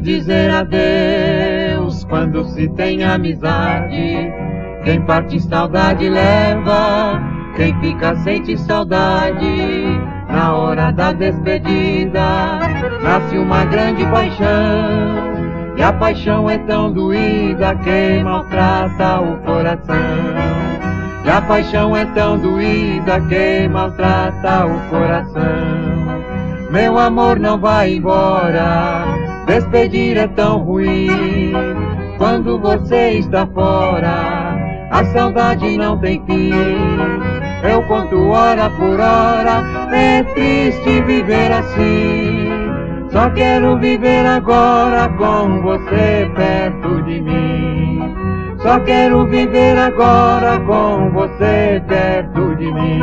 dizer adeus quando se tem amizade. Quem parte saudade leva, quem fica sente saudade. Na hora da despedida nasce uma grande paixão, e a paixão é tão doída que maltrata o coração. E a paixão é tão doída que maltrata o coração. Meu amor, não vai embora, despedir é tão ruim. Quando você está fora, a saudade não tem fim. Eu conto hora por hora, é triste viver assim. Só quero viver agora com você perto de mim. Só quero viver agora com você perto de mim.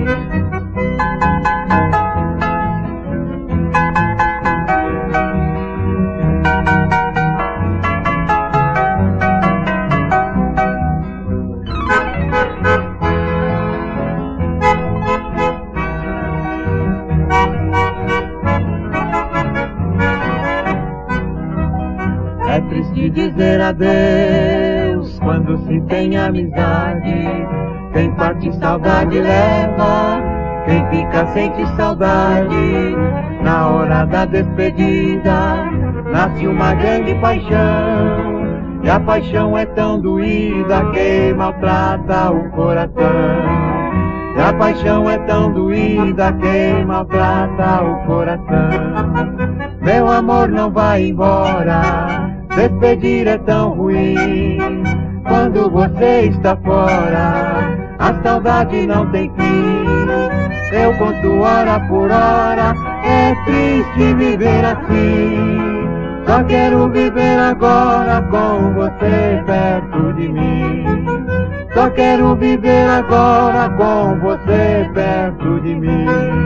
É triste dizer adeus quando se tem amizade. Quem parte saudade leva, quem fica sente saudade. Na hora da despedida nasce uma grande paixão, e a paixão é tão doída que maltrata o coração. E a paixão é tão doída que maltrata o coração. Meu amor, não vai embora, despedir é tão ruim. Quando você está fora, a saudade não tem fim. Eu conto hora por hora, é triste viver assim. Só quero viver agora com você perto de mim. Só quero viver agora com você perto de mim.